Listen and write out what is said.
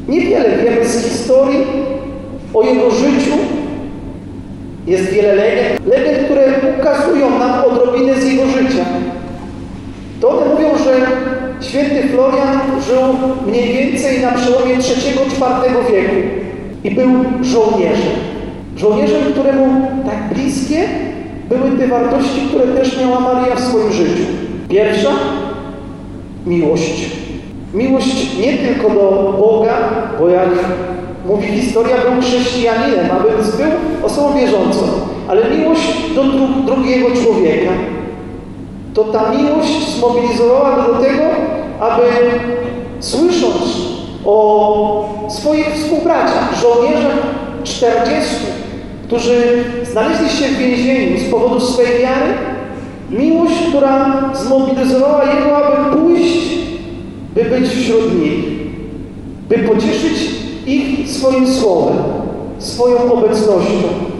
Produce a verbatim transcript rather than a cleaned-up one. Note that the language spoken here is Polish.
Niewiele wiemy z historii o jego życiu. Jest wiele legend, legend, które ukazują nam odrobinę z jego życia. To one mówią, że święty Florian żył mniej więcej na przełomie trzeciego czwartego wieku i był żołnierzem. Żołnierzem, któremu tak bliskie były te wartości, które też miała Maria w swoim życiu. Pierwsza – miłość. Miłość nie tylko do Boga, bo jak mówi historia, był chrześcijaninem, a więc był osobą wierzącą, ale miłość do dru drugiego człowieka. To ta miłość zmobilizowała go do tego, aby słysząc o swoich współbraciach, żołnierzach czterdziestu, którzy znaleźli się w więzieniu z powodu swej wiary, miłość, która zmobilizowała jego, aby pójść, by być wśród nich, by pocieszyć ich swoim słowem, swoją obecnością.